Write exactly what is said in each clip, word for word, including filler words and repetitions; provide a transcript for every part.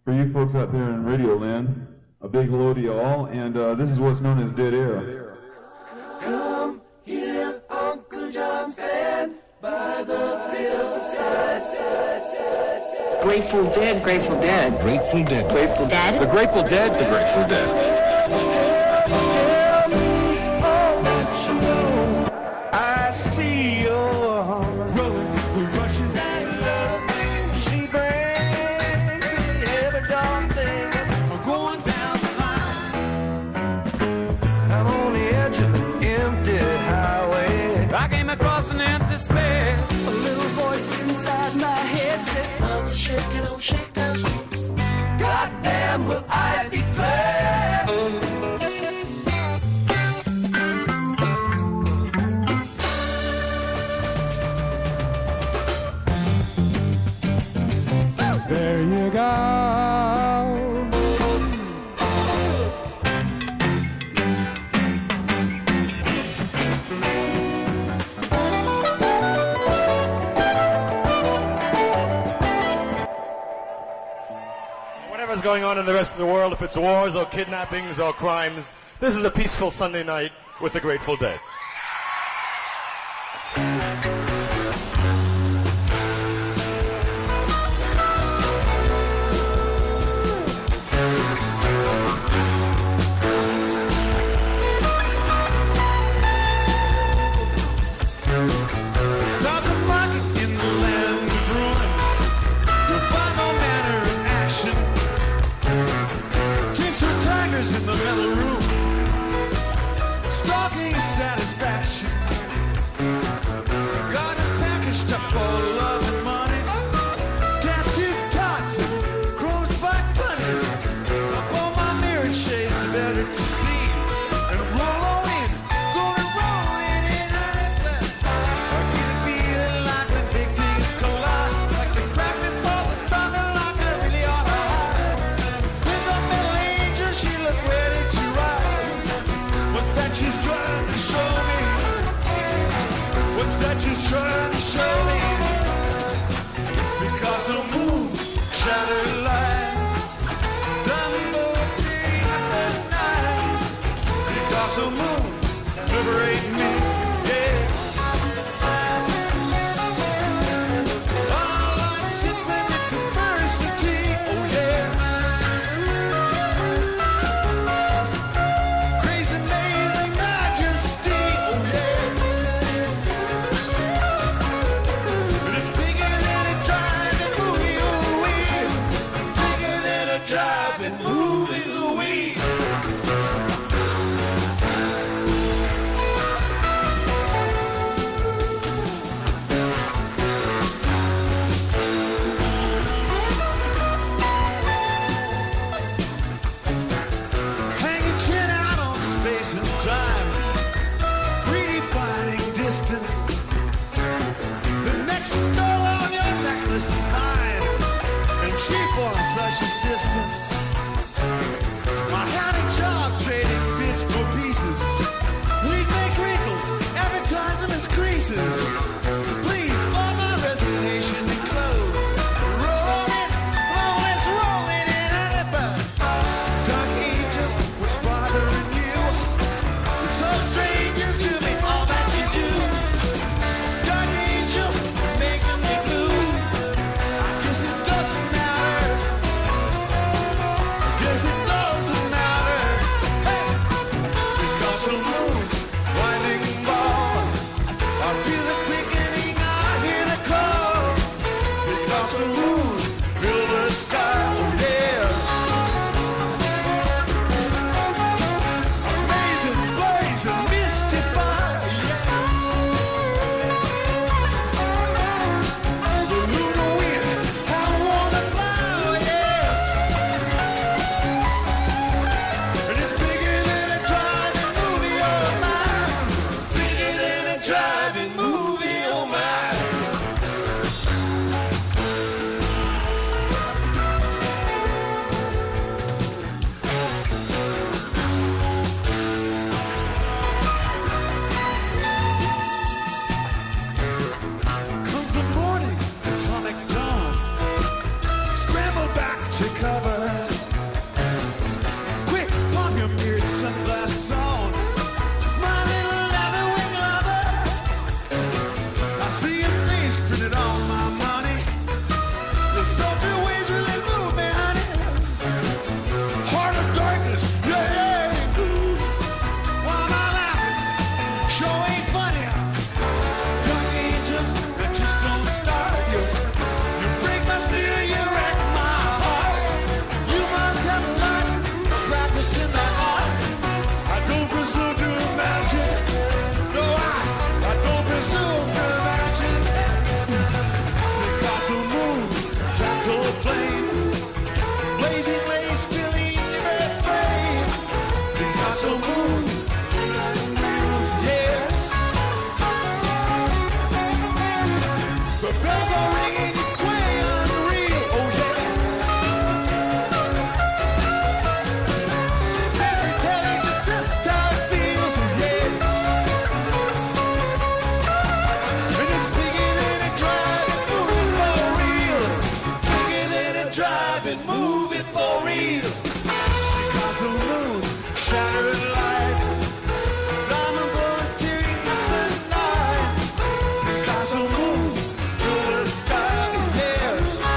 For you folks out there in Radio Land, a big hello to you all, and uh, this is what's known as Dead Air. Come hear Uncle John's band by the riverside. Grateful Dead, Grateful Dead. Grateful Dead. Grateful Dead. The Grateful Dead, the Grateful Dead. Tell me all that you know. I see your heart rolling, rushes and love. She brings me every dark thing going down the line. I'm on the edge of an empty highway. I came across an empty space. A little voice inside my head said, "Mother, shake it, don't shake that shit. Goddamn, will I declare." There you go. Whatever's going on in the rest of the world, if it's wars or kidnappings or crimes, this is a peaceful Sunday night with the Grateful Dead. In the mellow room, stalking satisfaction. Got it packaged up for love and money. Tattooed tots and crows fight bunny. Up on my mirror shades are better to see. And roll on in, gonna roll in and out of that. I get a feeling like when big things collide, like the crack before the thunder, like I really ought to hide. With the middle angel, she looked ready to ride. What's that she's trying to show me? What's that she's trying to show me? Because the moon shattered light, Dumbo dream of the night. Because the moon liberate me, yeah. All I sit with the diversity, oh yeah. Crazy, amazing majesty, oh yeah. But it's bigger than a driving movie, oh yeah. Bigger than a driving movie, oh yeah. Hanging chin out on space and time, redefining distance. The next stone on your necklace is mine, and cheap on such assistance. I had a job trading bits for pieces. We'd make wrinkles, advertisements, creases. Please, for my resignation and clothes. Roll on in, come on, let's roll in and out of bed. Dark angel, what's bothering you? It's so strange you do me all that you do. Dark angel, you're making me blue. I guess it doesn't matter. I guess it doesn't blazing lace filling every frame. Picasso moon, wheels, yeah. The bells are ringing, it's quite unreal, oh yeah. Let me tell you just just how it feels, oh yeah. And it's bigger than a drive and moving for real. Bigger than a drive and moving for real. Picasso moon, shattered light, diamond bullet tearing up the night. Picasso moon, through the sky, yeah.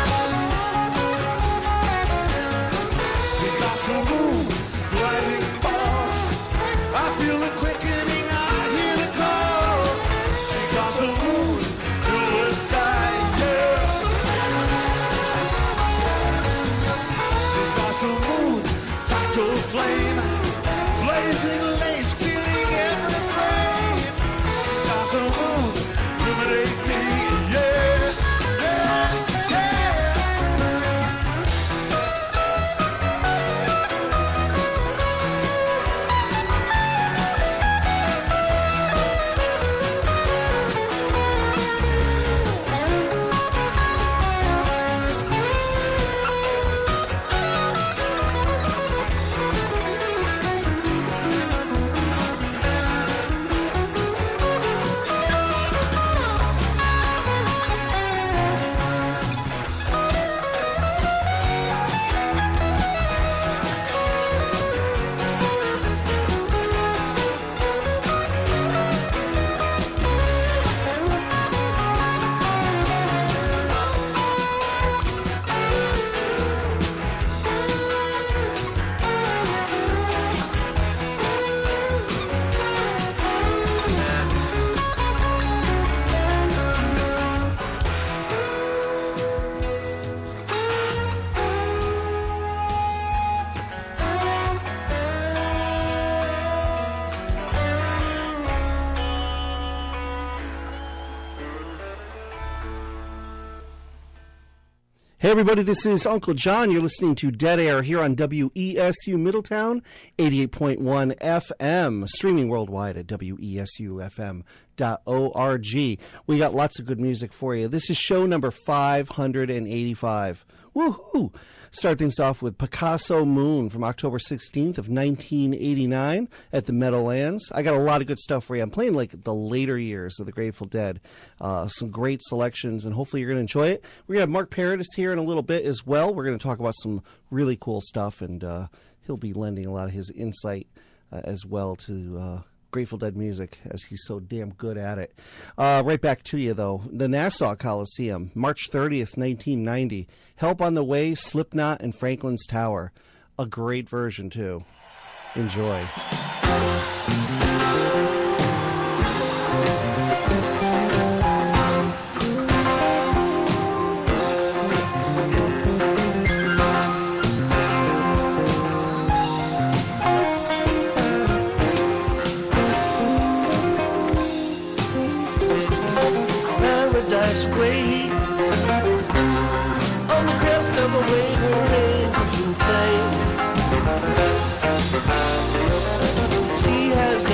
Picasso moon, blinding ball. I feel the quickening, I hear the call. Picasso moon, through the sky, yeah. Picasso moon, fractal flame, blazing lace, feeling every frame. Picasso moon, illuminate me, yeah, yeah, yeah. Hey everybody, this is Uncle John. You're listening to Dead Air here on W E S U Middletown, eighty-eight point one F M, streaming worldwide at W E S U F M dot org. We got lots of good music for you. This is show number five hundred eighty-five. Woohoo! Start things off with Picasso Moon from October sixteenth of nineteen eighty-nine at the Meadowlands. I got a lot of good stuff for you. I'm playing like the later years of the Grateful Dead. Uh, some great selections, and hopefully you're going to enjoy it. We're going to have Mark Paradis here in a little bit as well. We're going to talk about some really cool stuff, and uh, he'll be lending a lot of his insight uh, as well to uh, Grateful Dead music, as he's so damn good at it. Uh, right back to you, though. The Nassau Coliseum, March thirtieth, nineteen ninety. Help on the Way, Slipknot, and Franklin's Tower. A great version, too. Enjoy. Paradise waits on the crest of a wave where angels will fade. She has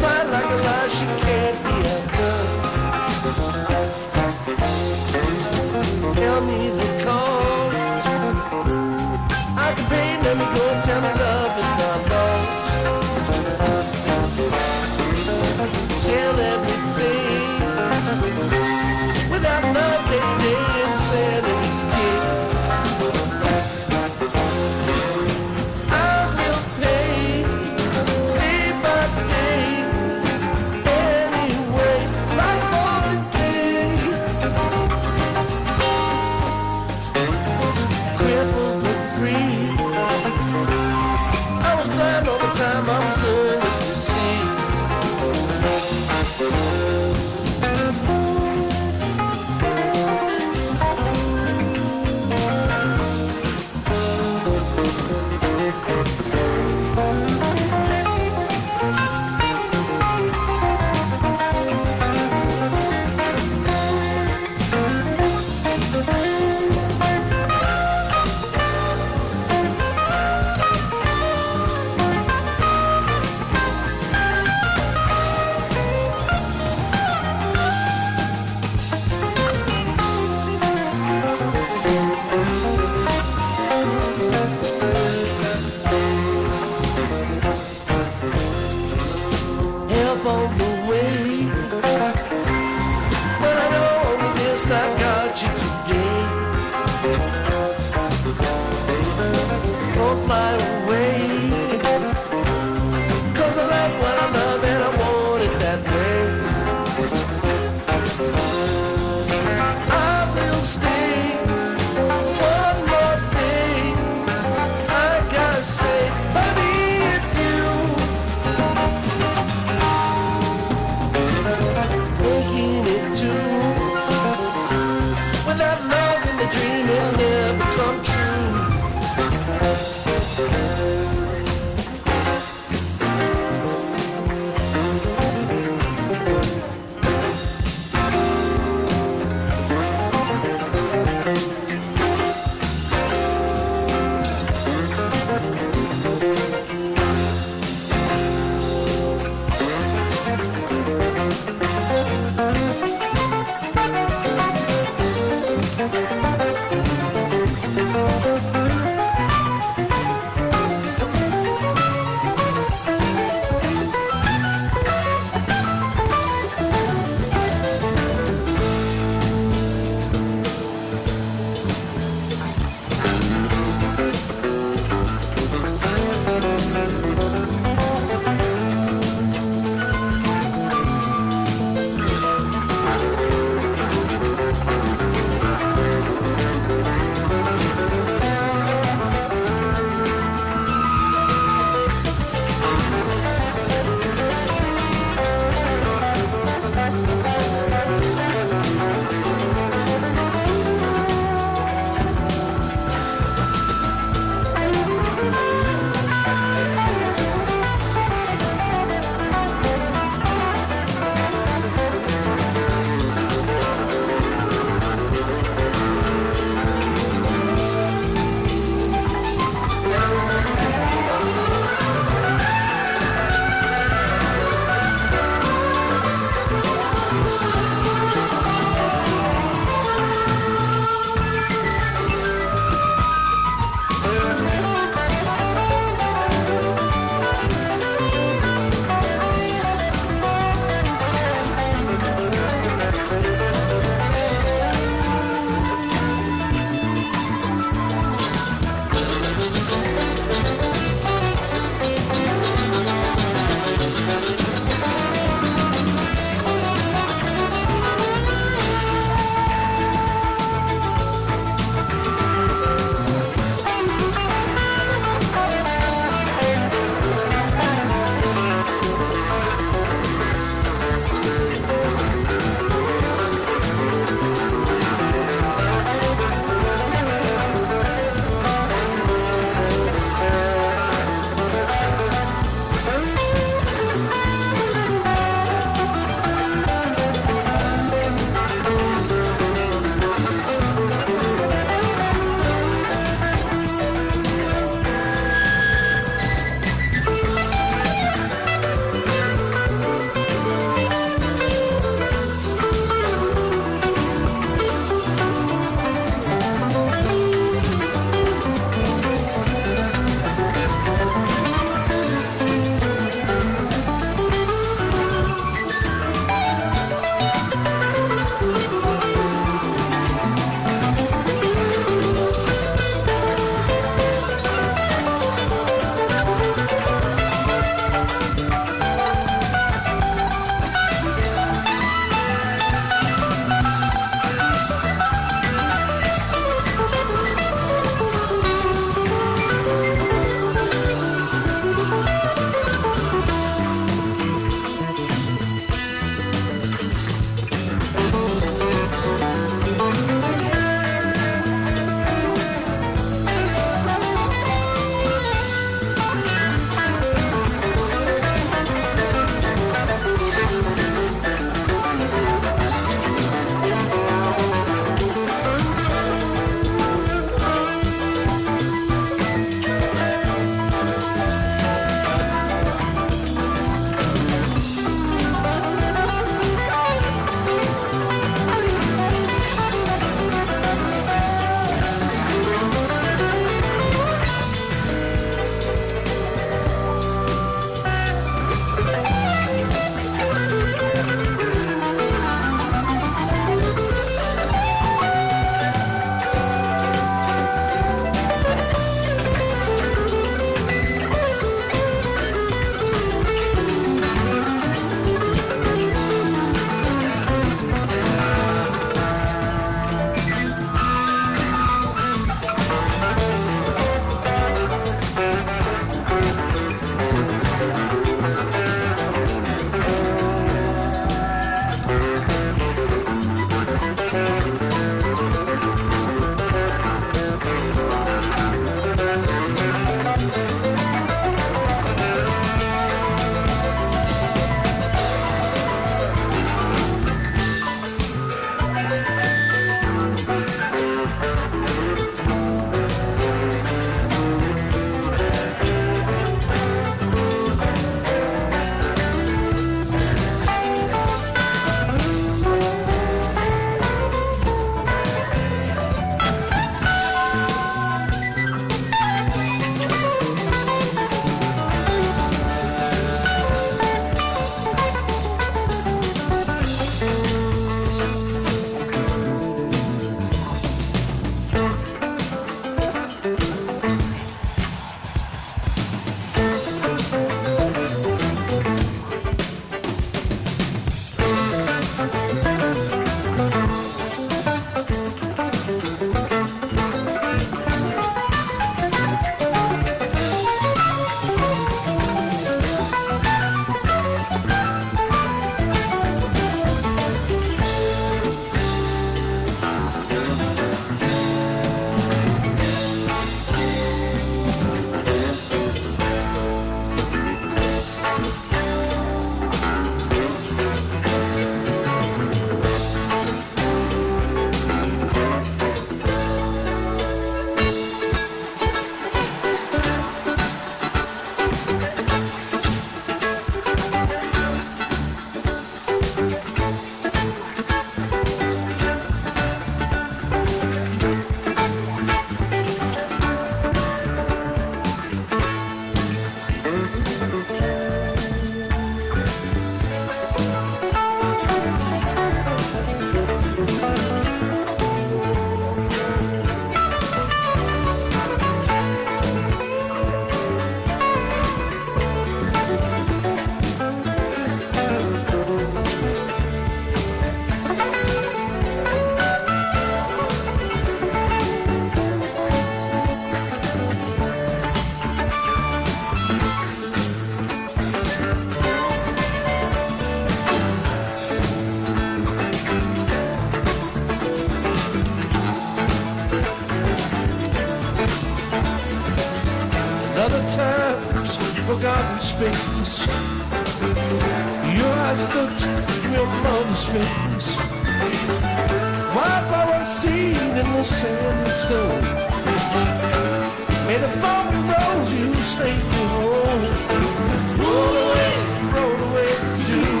face. Your eyes looked from your mother's face. Wildflower seed in the sandstone. May the falling rose you safely hold. Roll away, roll away the dew.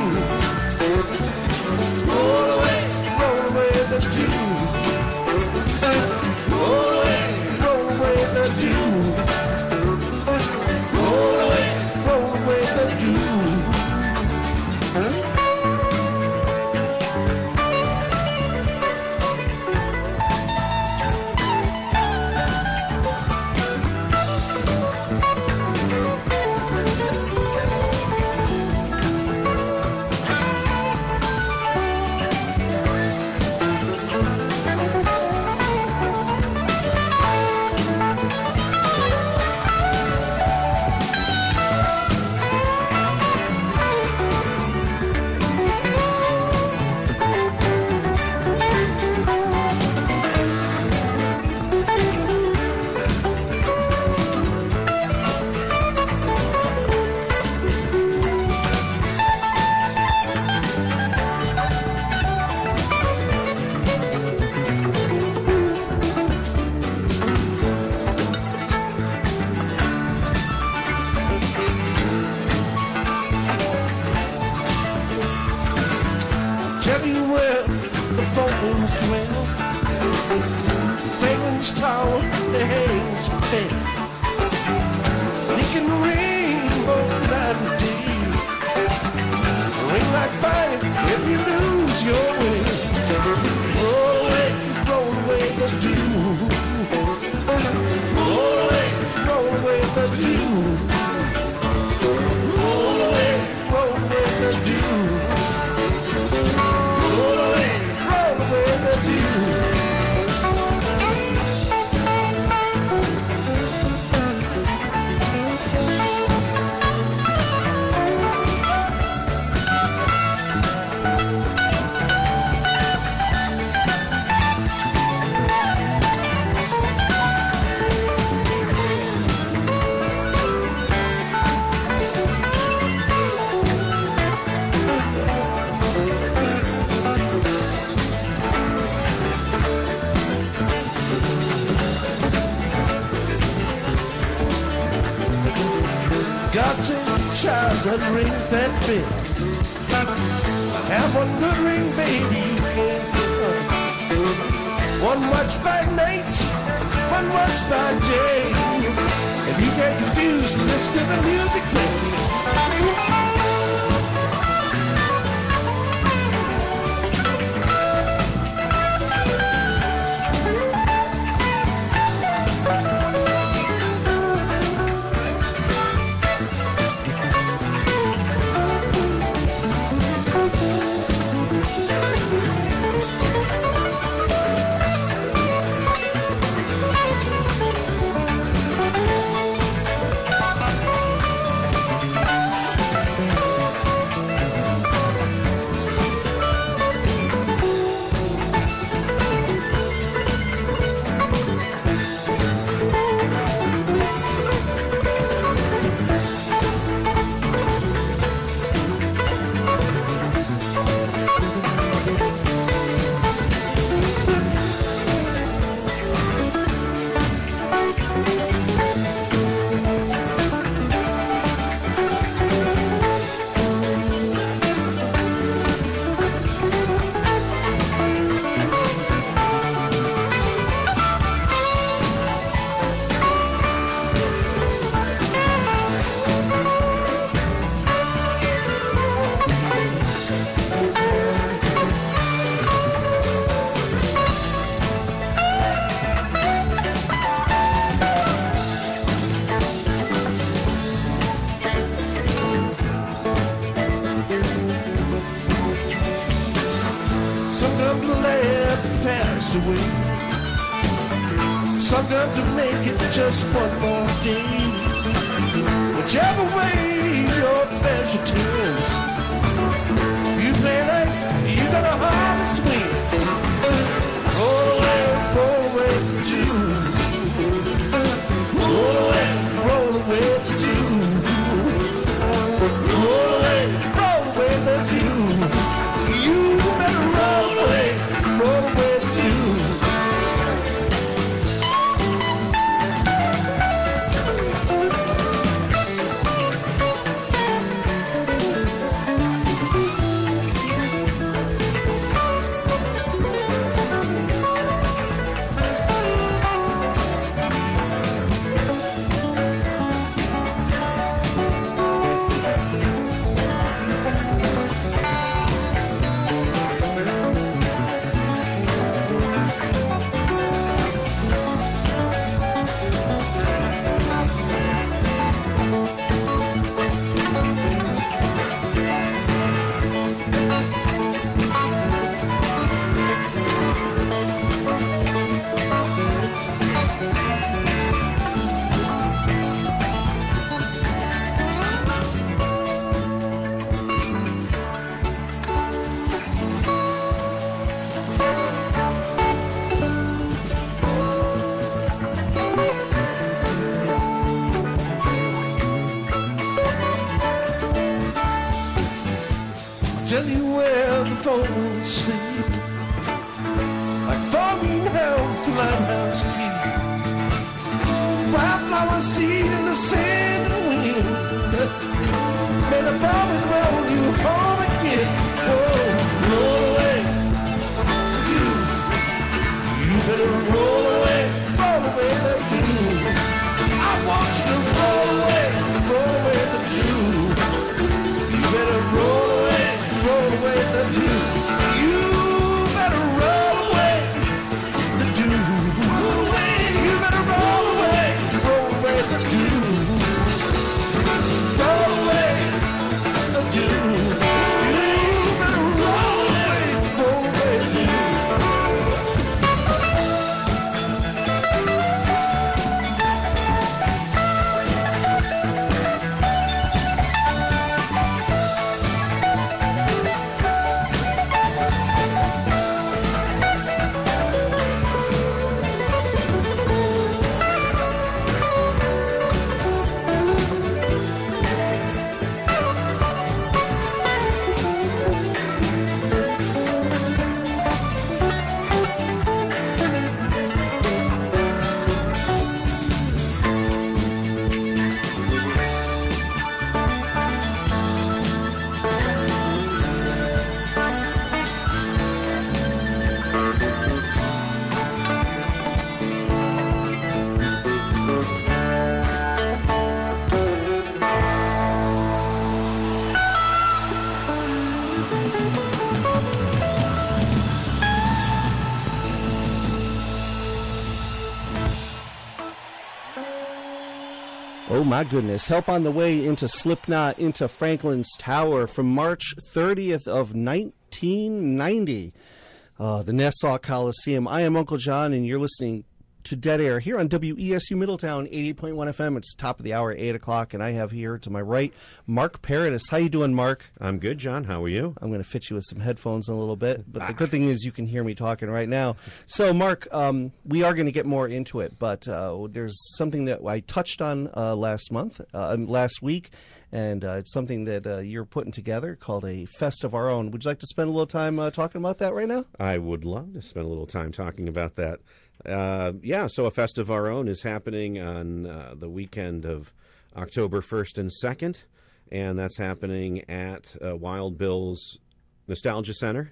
Roll away, roll away the dew. Roll away, roll away the dew. Roll away, roll away the dew. Tell you where the phones dwell. Fragrance tower that hangs fair. It can ring both night and day. Ring like fire if you lose your way. Roll away, roll away the dew. Roll away, roll away the dew. Roll away, roll away the dew. Roll away, roll away the dew. God's a child that rings that bell. Have one good ring, baby, you can't tell. One watch by night, one watch by day. If you get confused, listen to the music play. passed away. Some got to make it just one more day. Whichever way your pleasure turns, if you play nice, you're gonna harvest win. Roll away, roll away the dew. Roll away, roll away the dew. tell you where the phone sleep, like fogging hounds to Limehouse Keep. Wildflower seed in the sand and wind. May the farmers roll you home again. Oh, roll away, you. You better roll away, roll away the dew. I want you to roll away, roll away the dew. You better roll away, roll away the dew. You better roll away the dew. Roll away, you better roll away, roll away the dew. Roll away the dew. You better roll away, roll away the dew. Oh my goodness. Help on the Way into Slipknot into Franklin's Tower from March thirtieth of nineteen ninety. Uh, the Nassau Coliseum. I am Uncle John, and you're listening to Dead Air here on W E S U Middletown, eighty-eight point one F M. It's top of the hour, eight o'clock, and I have here to my right Mark Paradis. How you doing, Mark? I'm good, John. How are you? I'm going to fit you with some headphones in a little bit, but the good thing is you can hear me talking right now. So, Mark, um, we are going to get more into it, but uh, there's something that I touched on uh, last month, uh, last week, and uh, it's something that uh, you're putting together called a Fest of Our Own. Would you like to spend a little time uh, talking about that right now? I would love to spend a little time talking about that. Uh, yeah, so a Fest of Our Own is happening on uh, the weekend of October first and second, and that's happening at uh, Wild Bill's Nostalgia Center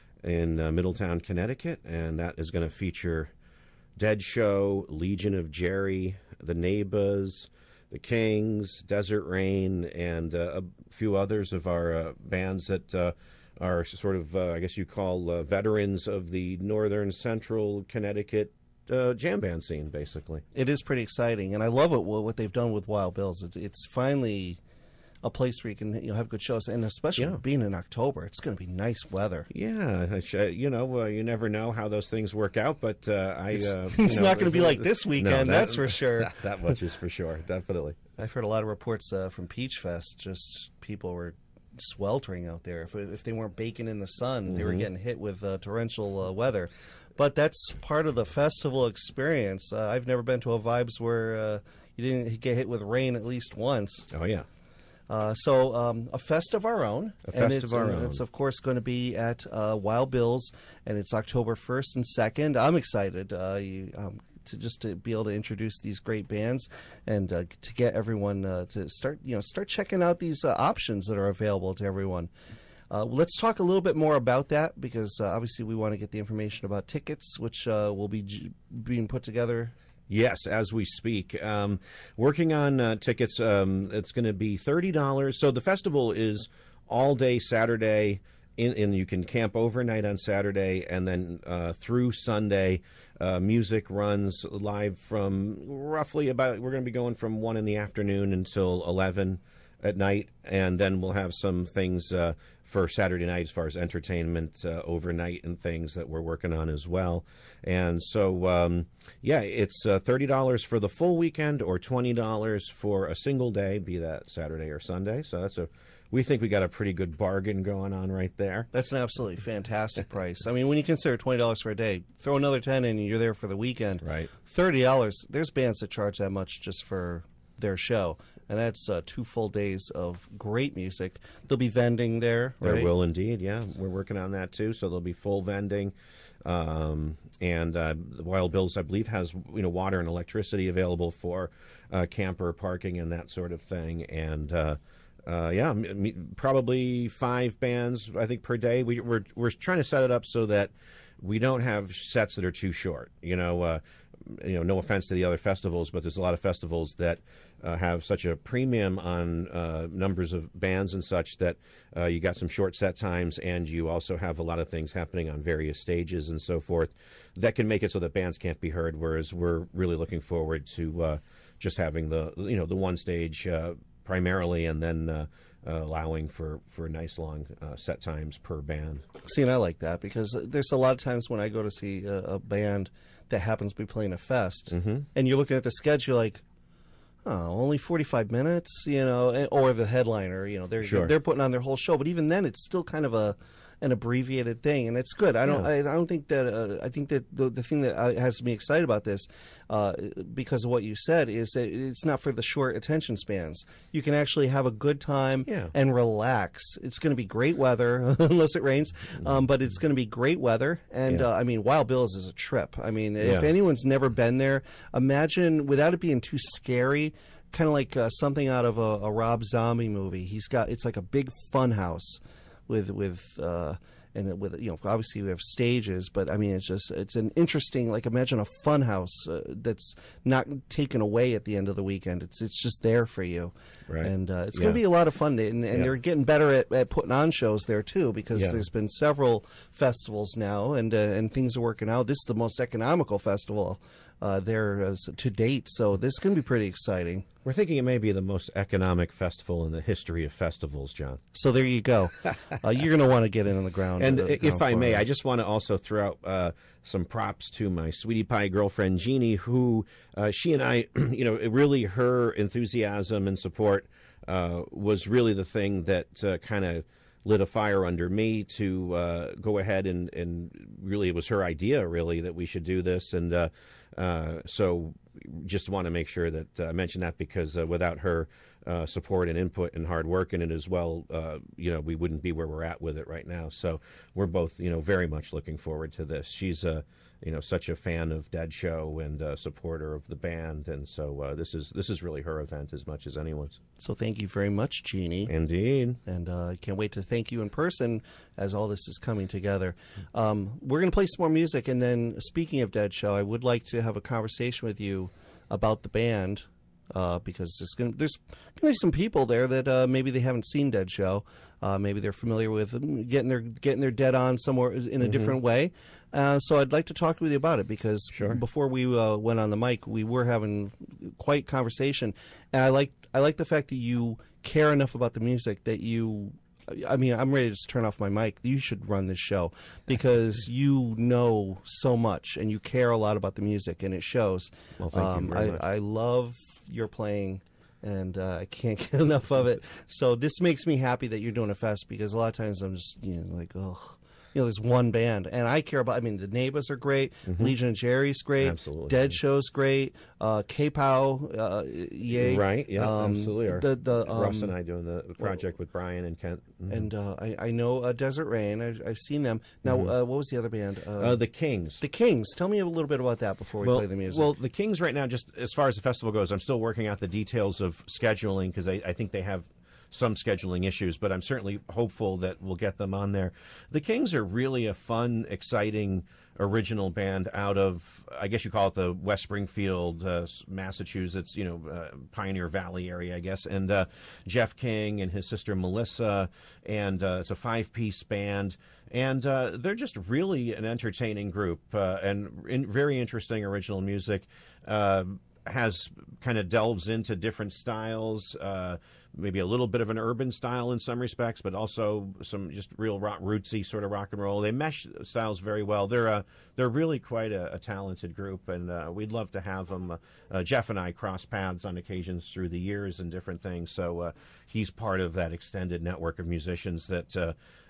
in uh, Middletown, Connecticut, and that is going to feature Dead Show, Legion of Jerry, the Neighbors, the Kings, Desert Rain, and uh, a few others of our uh, bands that uh, are sort of, uh, I guess you call uh, veterans of the northern central Connecticut uh, jam band scene, basically. It is pretty exciting, and I love it, what they've done with Wild Bills. It's, it's finally a place where you can you know have good shows, and especially Yeah. being in October, it's going to be nice weather. Yeah, I sh- you know, uh, you never know how those things work out, but uh, I... It's, uh, it's you know, not going to be there's- like this No, weekend, that- that's for sure. That, that much is for sure, definitely. I've heard a lot of reports uh, from Peach Fest, just people were sweltering out there. If, if they weren't baking in the sun, Mm-hmm. they were getting hit with uh, torrential uh, weather. But that's part of the festival experience. Uh, I've never been to a Vibes where uh, you didn't get hit with rain at least once. Oh, yeah. Uh, so um, a Fest of Our Own. A and Fest it's, of Our uh, Own. It's, of course, going to be at uh, Wild Bill's, and it's October first and second. I'm excited uh, you, um, to just to be able to introduce these great bands and uh, to get everyone uh, to start, you know, start checking out these uh, options that are available to everyone. Uh, let's talk a little bit more about that, because uh, obviously we want to get the information about tickets, which uh, will be j- being put together. Yes, as we speak. Um, working on uh, tickets, um, it's going to be thirty dollars. So the festival is all day Saturday, in, and you can camp overnight on Saturday, and then uh, through Sunday. Uh, music runs live from roughly about, we're going to be going from one in the afternoon until eleven at night, and then we'll have some things uh, for Saturday night as far as entertainment uh, overnight and things that we're working on as well. And so, um, yeah, it's uh, thirty dollars for the full weekend or twenty dollars for a single day, be that Saturday or Sunday. So that's a, we think we got a pretty good bargain going on right there. That's an absolutely fantastic price. I mean, when you consider twenty dollars for a day, throw another ten in and you're there for the weekend. Right. thirty dollars, there's bands that charge that much just for their show. And that's uh, two full days of great music. There'll be vending there, There right? will indeed, yeah. We're working on that too, so there'll be full vending. Um, and uh, Wild Bill's, I believe, has you know water and electricity available for uh, camper parking and that sort of thing. And uh, uh, yeah, m- m- probably five bands, I think, per day. We, we're we're trying to set it up so that we don't have sets that are too short. You know, uh, you know, no offense to the other festivals, but there's a lot of festivals that uh, have such a premium on uh, numbers of bands and such that uh, you got some short set times, and you also have a lot of things happening on various stages and so forth that can make it so that bands can't be heard. Whereas we're really looking forward to uh, just having the you know the one stage uh, primarily, and then uh, uh, allowing for for nice long uh, set times per band. See, and I like that because there's a lot of times when I go to see a, a band that happens to be playing a fest, Mm-hmm. and you're looking at the schedule like, oh, only forty-five minutes, you know, and- or the headliner, you know, they're Sure. they're putting on their whole show, but even then, it's still kind of a an abbreviated thing, and it's good. I don't Yeah. I, I don't think that uh, I think that the, the thing that uh, has me excited about this, uh, because of what you said, is that it's not for the short attention spans. You can actually have a good time Yeah. and relax. It's going to be great weather unless it rains, um, but it's going to be great weather. And Yeah. uh, I mean, Wild Bill's is a trip. I mean, if Yeah. anyone's never been there, imagine without it being too scary. Kind of like uh, something out of a, a Rob Zombie movie. He's got it's like a big fun house with with uh, and with you know obviously we have stages, but I mean it's just it's an interesting like imagine a fun house uh, that's not taken away at the end of the weekend. It's it's just there for you, Right. and uh, it's Yeah. going to be a lot of fun. And, and Yeah. they're getting better at, at putting on shows there too because Yeah. there's been several festivals now, and uh, and things are working out. This is the most economical festival uh, there as to date, so this is going to be pretty exciting. We're thinking it may be the most economic festival in the history of festivals, John. So there you go. Uh, you're going to want to get in on the ground. And uh, if ground I floor may, of I this. just want to also throw out uh, some props to my sweetie pie girlfriend, Jeannie, who uh, she and I, you know, it really her enthusiasm and support uh, was really the thing that uh, kind of lit a fire under me to uh, go ahead and, and really it was her idea, really, that we should do this. And uh, uh, so just want to make sure that uh, I mention that because uh, without her uh, support and input and hard work in it as well, uh, you know, we wouldn't be where we're at with it right now. So we're both, you know, very much looking forward to this. She's a, you know, such a fan of Dead Show and a supporter of the band, and so uh, this is this is really her event as much as anyone's. So thank you very much, Jeannie. Indeed. And uh, I can't wait to thank you in person as all this is coming together. Um, we're going to play some more music, and then speaking of Dead Show, I would like to have a conversation with you about the band uh, because there's going there's going to be some people there that uh, maybe they haven't seen Dead Show. Uh, maybe they're familiar with um, getting their getting their dead on somewhere in a different way. Uh, so I'd like to talk with you about it because Sure. before we uh, went on the mic, we were having quite conversation, and I like I like the fact that you care enough about the music that you. I mean, I'm ready to just turn off my mic. You should run this show because you know so much and you care a lot about the music, and it shows. Well, thank you um, very I, much. I love your playing, and uh, I can't get enough of it. So this makes me happy that you're doing a fest because a lot of times I'm just you know like oh. You know, there's one band, and I care about. I mean, the Neighbors are great. Legion of Jerry's great. Absolutely. Dead Show's great. Uh, K-Pow, uh, yay. Right, yeah, Um, absolutely. Our- The the um, Russ and I doing the the project with Brian and Kent. Mhm. and uh, I, I know uh, Desert Rain. I've, I've seen them. Now, uh, what was the other band? Uh, uh, the Kings. the Kings. Tell me a little bit about that before we well, play the music. Well, the Kings right now, just as far as the festival goes, I'm still working out the details of scheduling because I, I think they have some scheduling issues, but I'm certainly hopeful that we'll get them on there. The Kings are really a fun, exciting, original band out of, I guess you call it the West Springfield, uh, Massachusetts, you know, uh, Pioneer Valley area, I guess. And uh, Jeff King and his sister Melissa, and uh, it's a five-piece band. And uh, they're just really an entertaining group uh, and in, very interesting original music. Uh, has kind of delves into different styles, uh, maybe a little bit of an urban style in some respects, but also some just real rock, rootsy sort of rock and roll. They mesh styles very well. They're uh, they're really quite a, a talented group, and uh, we'd love to have them. Uh, uh, Jeff and I cross paths on occasions through the years and different things, so uh, he's part of that extended network of musicians that uh,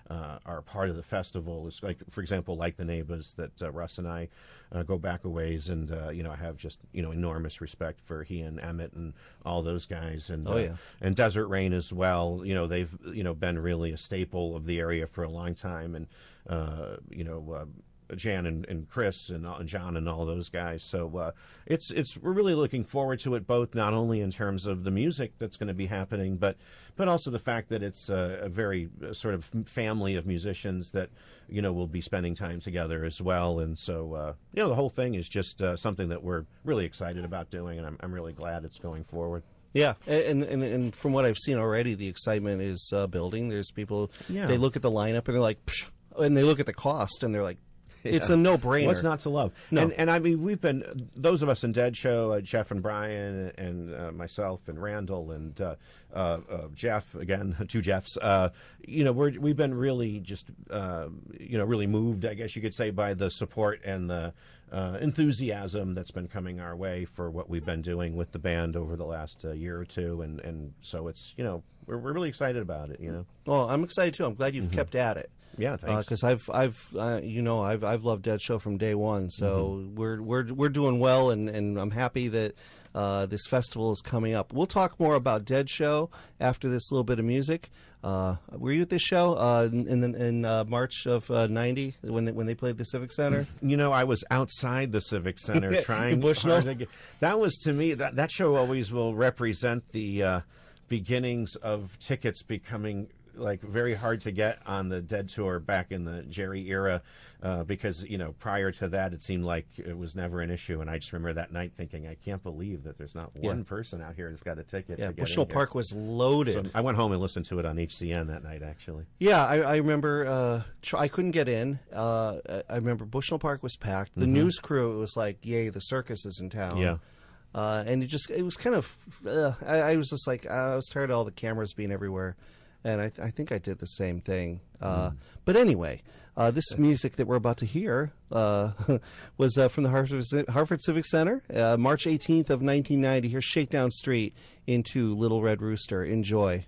uh, are part of the festival. It's like, for example, like the neighbors that uh, Russ and I uh, go back a ways, and uh, you know, I have just you know enormous respect for he and Emmett and all those guys, and Oh, uh, yeah. and Desert Rain as well. You know, they've you know been really a staple of the area for a long time, and uh, you know. Uh, Jan and, and Chris and, uh, John and all those guys. So uh, it's it's we're really looking forward to it, both not only in terms of the music that's going to be happening, but but also the fact that it's a, a very uh, sort of family of musicians that you know will be spending time together as well. And so uh, you know the whole thing is just uh, something that we're really excited about doing, and I'm I'm really glad it's going forward. Yeah, and, and and from what I've seen already, the excitement is uh, building. There's people, Yeah. they look at the lineup and they're like, Psh, and they look at the cost and they're like, it's a no-brainer. What's not to love? No. And, and I mean, we've been, those of us in Dead Show, uh, Jeff and Brian and uh, myself and Randall and uh, uh, uh, Jeff, again, two Jeffs, uh, you know, we're, we've been really just, uh, you know, really moved, I guess you could say, by the support and the uh, enthusiasm that's been coming our way for what we've been doing with the band over the last uh, year or two. And, and so it's, you know, we're, we're really excited about it, you know. Well, I'm excited too. I'm glad you've Mm-hmm. kept at it. Yeah, thanks. Because I've, I've, uh, you know, I've, I've loved Dead Show from day one. So Mm-hmm. we're, we're, we're doing well, and, and I'm happy that uh, this festival is coming up. We'll talk more about Dead Show after this little bit of music. Uh, were you at this show uh, in in, in uh, March of uh, ninety when they, when they played the Civic Center? You know, I was outside the Civic Center trying Bushnell? hard to get, that was, to me, that, that show always will represent the uh, beginnings of tickets becoming like very hard to get on the Dead Tour back in the Jerry era, uh, because you know prior to that it seemed like it was never an issue, and I just remember that night thinking, I can't believe that there's not one Yeah. person out here that's got a ticket. Yeah, to get Bushnell in here. Park was loaded. So I went home and listened to it on H C N that night, actually. Yeah, I, I remember. Uh, tr- I couldn't get in. Uh, I remember Bushnell Park was packed. The news crew, it was like, "Yay, the circus is in town." Yeah. uh, and it just it was kind of. Uh, I, I was just like, I was tired of all the cameras being everywhere, and I, I think I did the same thing. Uh, Mm. But anyway, uh, this music that we're about to hear uh, was uh, from the Hartford, Hartford Civic Center, uh, March eighteenth of nineteen ninety. Here's Shakedown Street into Little Red Rooster. Enjoy.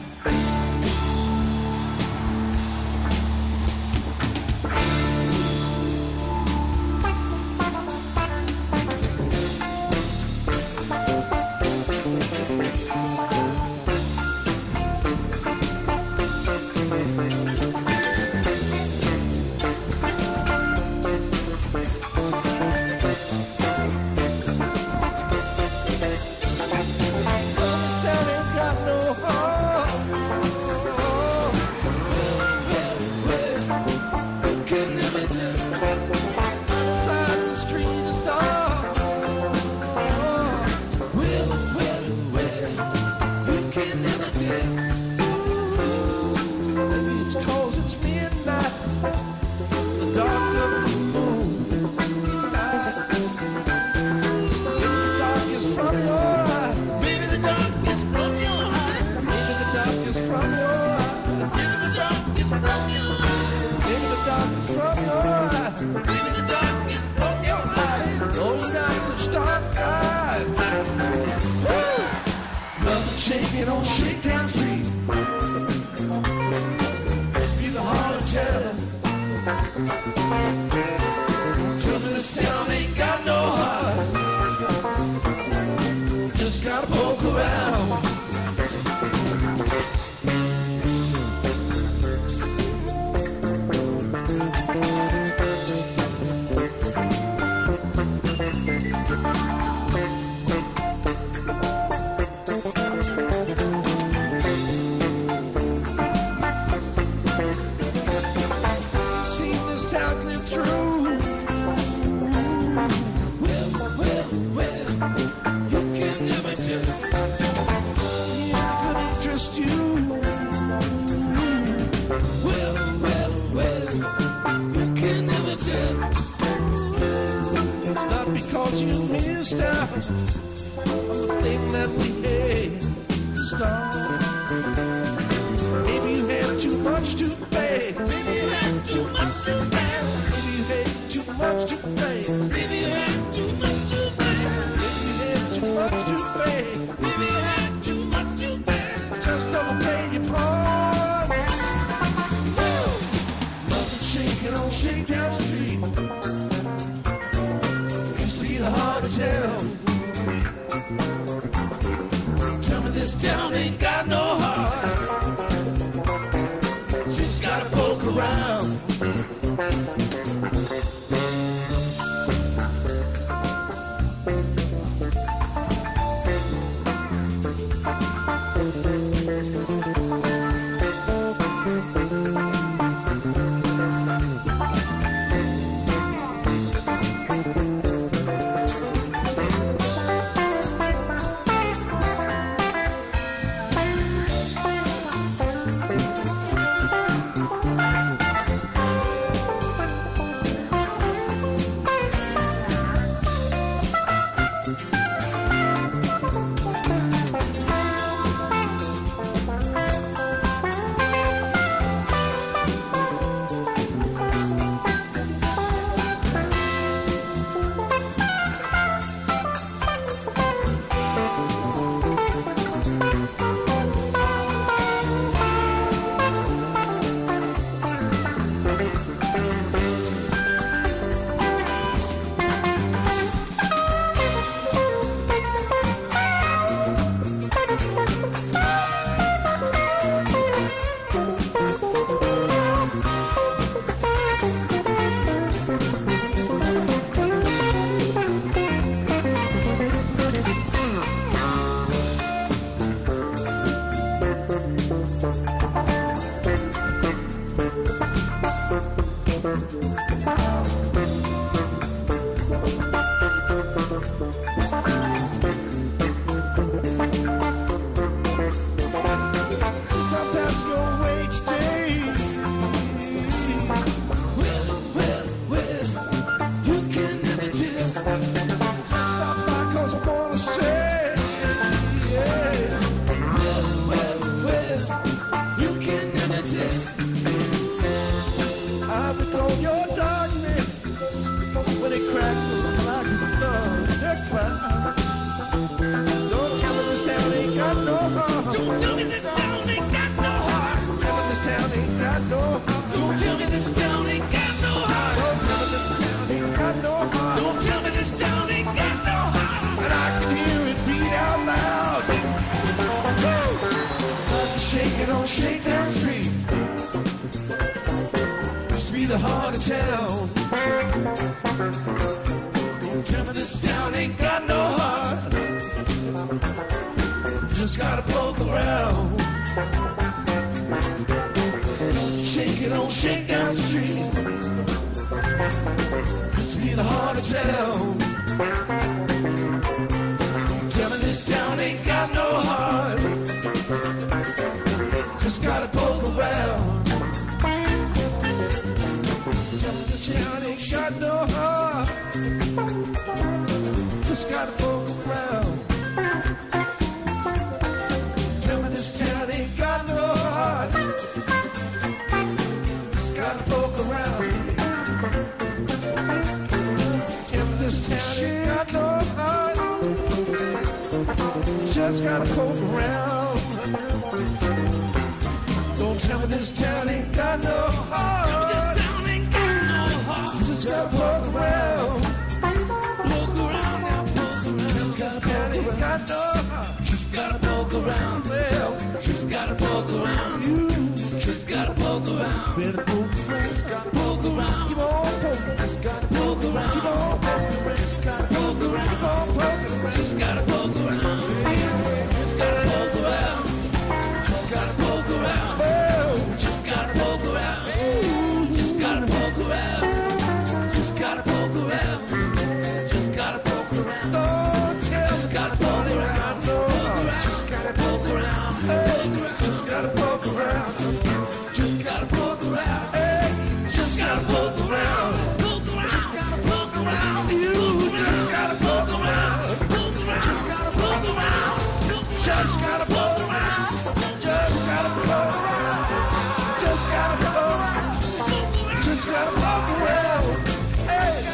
Shaking on Shakedown Street. Must be the heart of terror. Trouble this town ain't got no heart. Just gotta poke around. Because you missed out on the thing that we had to start. Maybe you had too much too fast. Maybe you had too much too fast. Maybe you had too much too fast. Maybe you had too much too fast. Maybe you had too much too fast. Maybe you had too much too fast. Just overplayed your part. Woo! on Shakedown Street. Used to be the heart of town. Tell me this town ain't got no heart. Just gotta poke around. Just gotta poke around. Don't tell me this town ain't got no heart. Tell me this town ain't got no heart. Just gotta poke around. Poke around now, poke around. Just gotta poke around. Got no heart. Just gotta poke around. Well, just gotta poke around. You just gotta poke around. Better poke around. Just gotta poke around. Keep on poking. Just gotta poke around. Keep on poking around. Just gotta poke around. Keep on poking around. Just gotta poke around. Just gotta poke around. Just gotta poke around. Just gotta poke around. Just gotta poke around. Just gotta poke around. Just gotta poke around. Just gotta poke around. Just gotta poke around. Just gotta poke around. Just gotta poke around. Just gotta poke around. Just gotta poke around. You just gotta poke around. Just gotta poke around. Just gotta poke around. Just gotta poke around. Just gotta poke around. Just gotta poke around. Hey.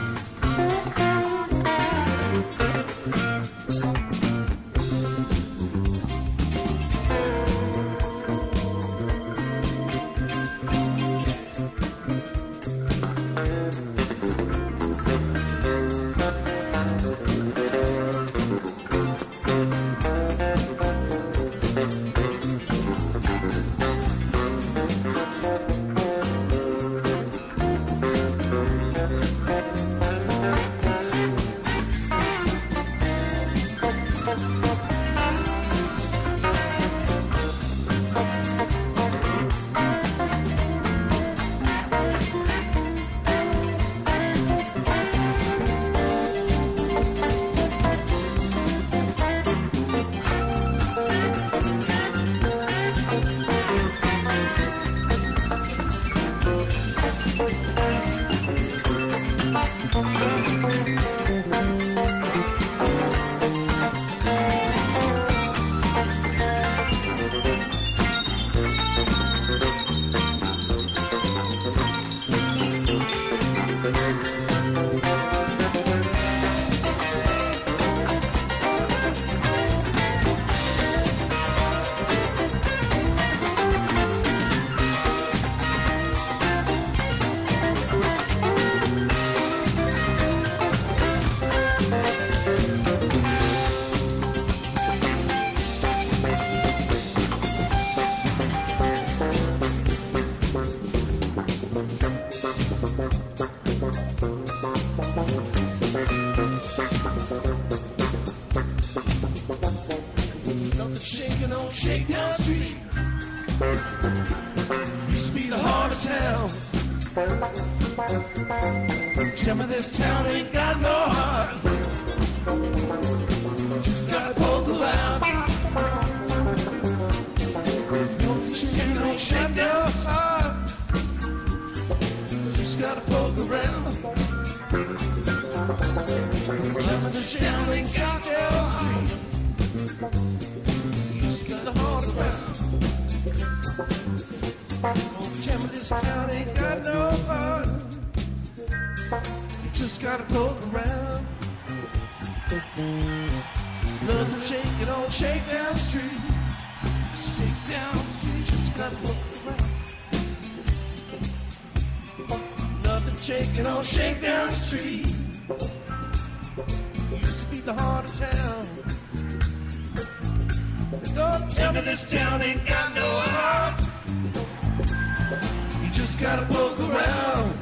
Shaking on Shakedown Street used to be the heart of town. Tell me this town ain't got no heart. Just gotta poke around. Shaking on Shakedown Street. Just gotta poke around. Tell me this town ain't got no heart. The heart around. Oh, tell me this town ain't got no heart. You just gotta poke around. Nothing shaking on Shakedown Street. Shakedown Street, just gotta poke around. Nothing shaking on Shakedown Street. Used to be the heart of town. Don't tell me this town ain't got no heart. You just gotta poke around.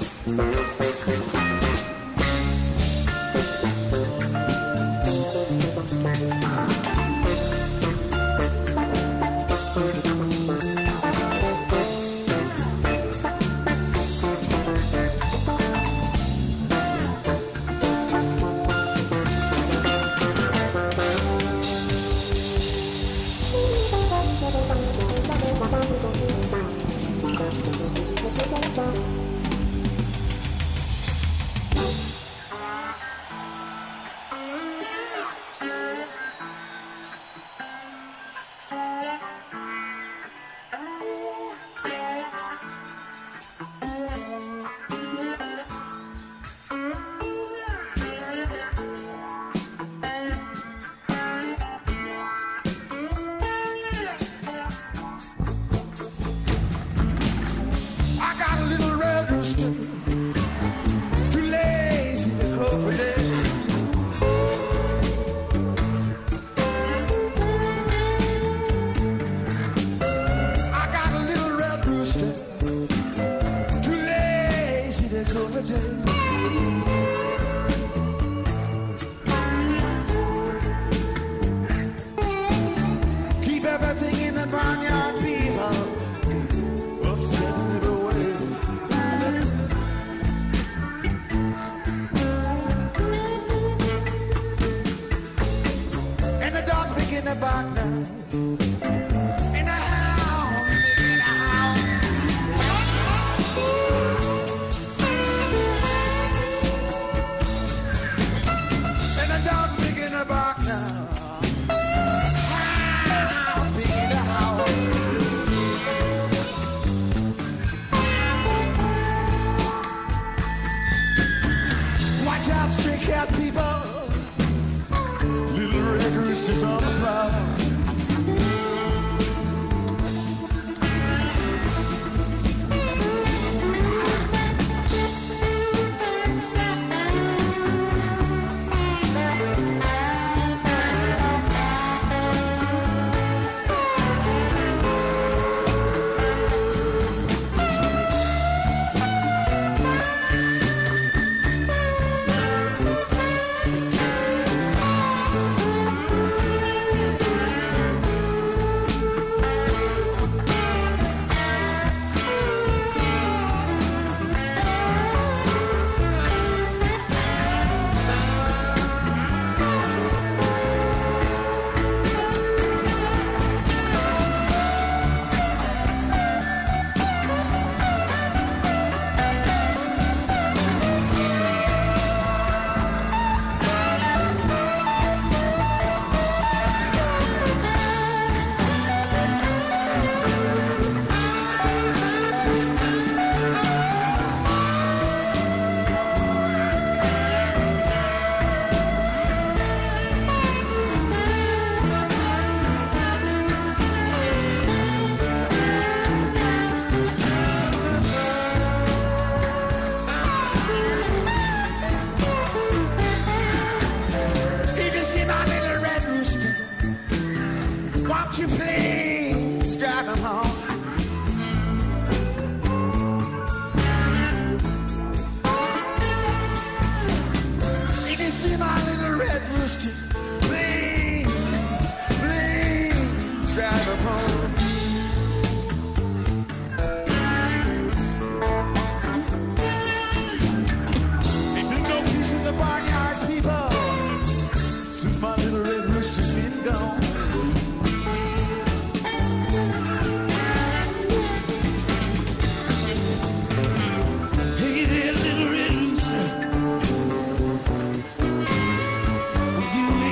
Too lazy to crow for day. I got a little red rooster, too lazy to crow for day. Keep everything in the barnyard fever, upsetting it away. In the back now, in the house, in the house. And the dog's big in the back now, house, big in the house. Why watch out, stray cat people. Little red roosters on the prowl. You please drive him home. If you see my little red rooster, please, please drive him home. Ain't been no peace in the barnyard, people, since my little red rooster's been gone. You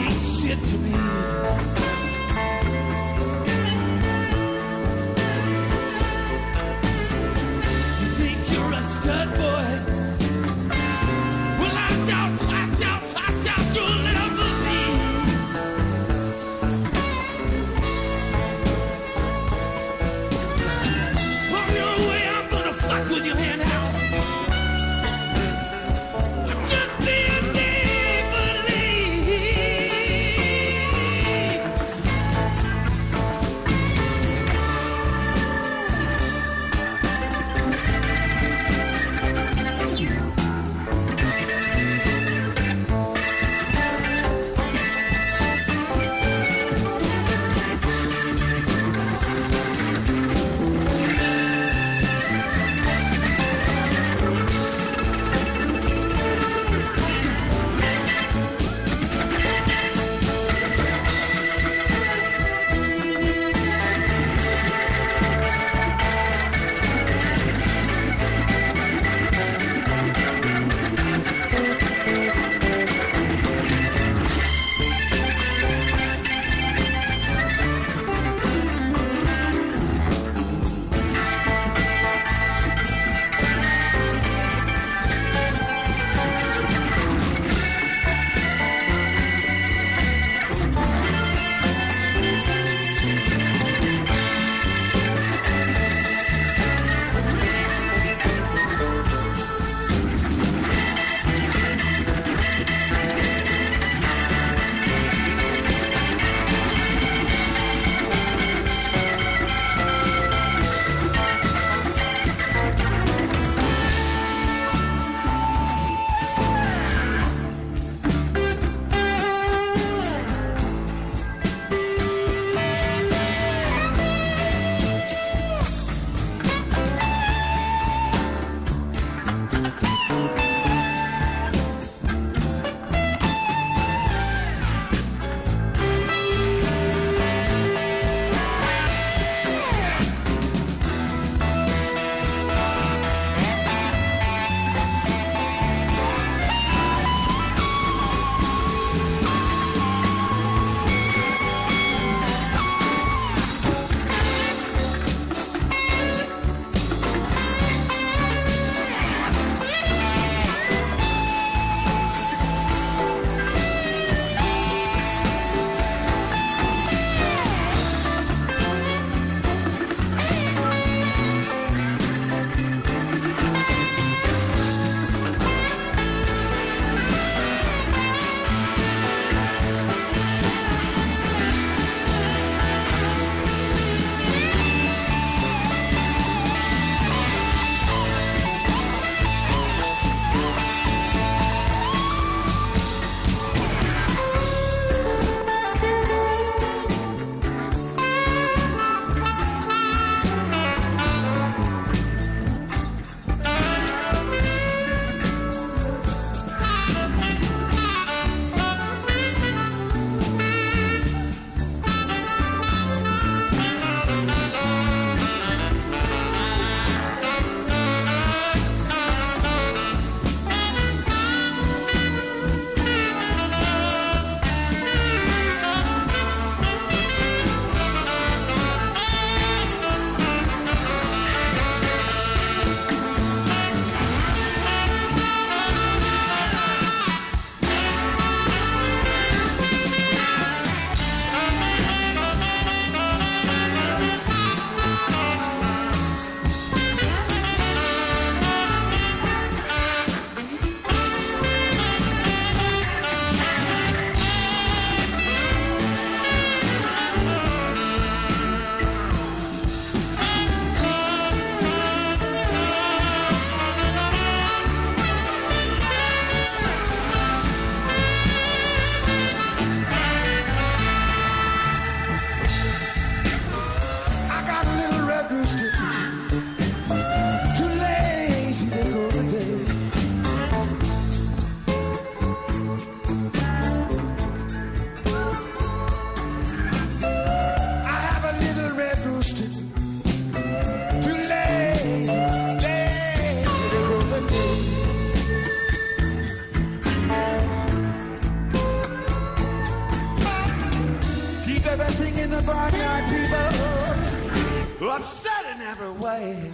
upset in every way.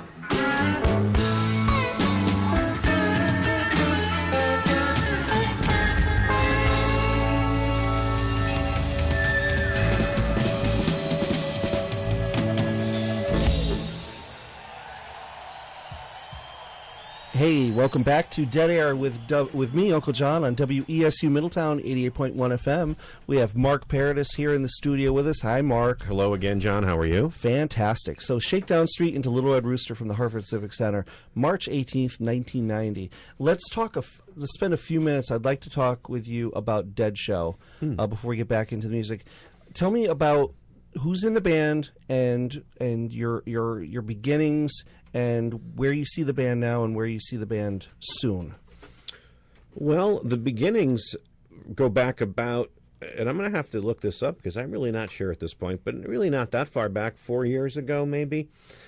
Hey, welcome back to Dead Air with du- with me, Uncle John, on W E S U Middletown, eighty-eight point one F M. We have Mark Paradis here in the studio with us. Hi, Mark. Hello again, John. How are you? Fantastic. So, Shakedown Street into Little Red Rooster from the Hartford Civic Center, March eighteenth, nineteen ninety. Let's talk. A f- let's spend a few minutes. I'd like to talk with you about Dead Show hmm. uh, before we get back into the music. Tell me about who's in the band and and your your your beginnings, and where you see the band now and where you see the band soon. Well, the beginnings go back about, and I'm going to have to look this up because I'm really not sure at this point, but really not that far back, four years ago maybe.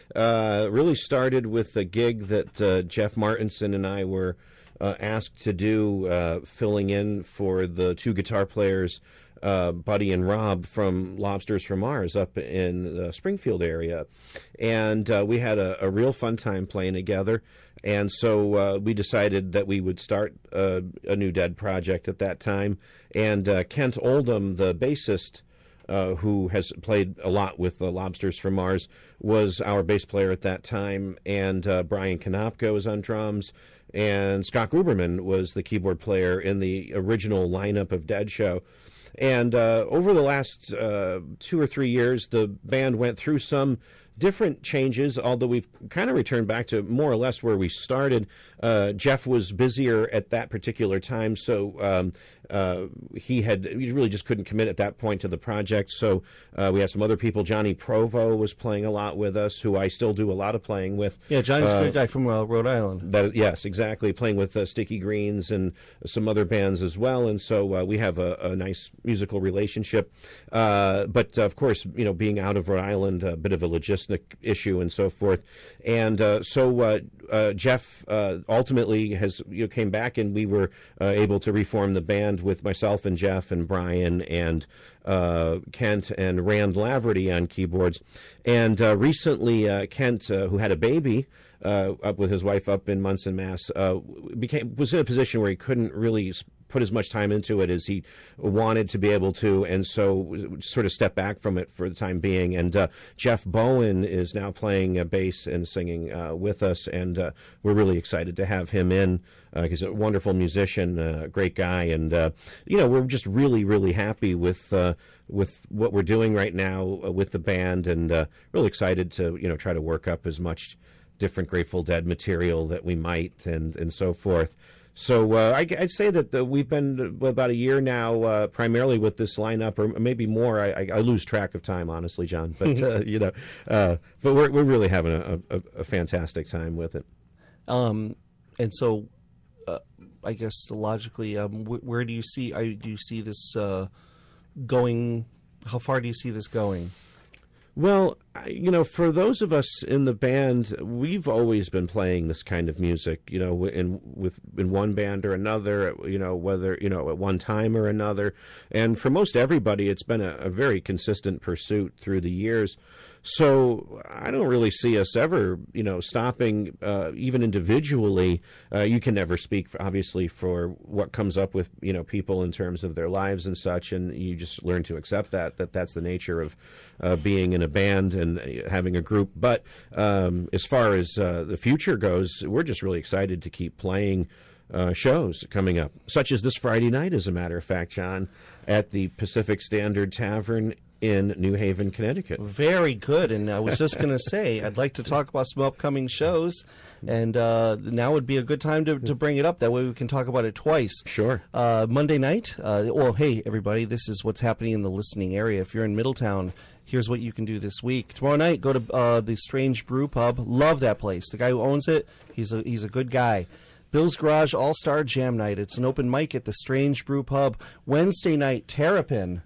Uh, really started with a gig that uh, Jeff Martinson and I were uh, asked to do, uh, filling in for the two guitar players, Uh, Buddy and Rob from Lobsters from Mars up in the Springfield area. And uh, we had a, a real fun time playing together. And so uh, we decided that we would start uh, a new Dead project at that time. And uh, Kent Oldham, the bassist, uh, who has played a lot with the Lobsters from Mars, was our bass player at that time. And uh, Brian Konopka was on drums. And Scott Gruberman was the keyboard player in the original lineup of Dead Show. And uh, over the last uh, two or three years, the band went through some different changes, although we've kind of returned back to more or less where we started. Uh, Jeff was busier at that particular time, so um, uh, he had he really just couldn't commit at that point to the project. So uh, we had some other people. Johnny Provo was playing a lot with us, who I still do a lot of playing with. Yeah, Johnny's uh, a good guy from uh, Rhode Island. That, yes, exactly. Playing with uh, Sticky Greens and some other bands as well, and so uh, we have a, a nice musical relationship. Uh, but uh, of course, you know, being out of Rhode Island, a bit of a logistic issue and so forth. And uh, so uh, uh, Jeff uh, ultimately has you know, came back, and we were uh, able to reform the band with myself and Jeff and Brian and uh, Kent and Rand Laverty on keyboards. And uh, recently, uh, Kent, uh, who had a baby uh, up with his wife up in Munson, Mass, uh, became was in a position where he couldn't really put as much time into it as he wanted to be able to, and so sort of step back from it for the time being. And uh, Jeff Bowen is now playing uh, bass and singing uh, with us, and uh, we're really excited to have him in. Uh, he's a wonderful musician, a uh, great guy, and uh, you know, we're just really, really happy with uh, with what we're doing right now uh, with the band, and uh, really excited to you know try to work up as much different Grateful Dead material that we might, and and so forth. So uh, I, I'd say that uh, we've been about a year now, uh, primarily with this lineup, or maybe more. I, I, I lose track of time, honestly, John. But uh, you know, uh, but we're we're really having a, a, a fantastic time with it. Um, and so, uh, I guess logically, um, wh- where do you see? I, do you see this uh, going? How far do you see this going? Well, you know, for those of us in the band, we've always been playing this kind of music, you know, in with in one band or another, you know, whether, you know, at one time or another. And for most everybody, it's been a, a very consistent pursuit through the years. So I don't really see us ever, you know, stopping, uh, even individually. Uh, you can never speak, obviously, for what comes up with, you know, people in terms of their lives and such, and you just learn to accept that, that that's the nature of uh, being in a band and having a group. But um, as far as uh, the future goes, we're just really excited to keep playing Uh, shows coming up, such as this Friday night, as a matter of fact, John, at the Pacific Standard Tavern in New Haven, Connecticut. Very good. And I was just going to say, I'd like to talk about some upcoming shows, and uh, now would be a good time to, to bring it up. That way we can talk about it twice. Sure. Uh, Monday night, uh, well, hey, everybody, this is what's happening in the listening area. If you're in Middletown, here's what you can do this week. Tomorrow night, go to uh, the Strange Brew Pub. Love that place. The guy who owns it, he's a he's a good guy. Bill's Garage All-Star Jam Night. It's an open mic at the Strange Brew Pub. Wednesday night, Terrapin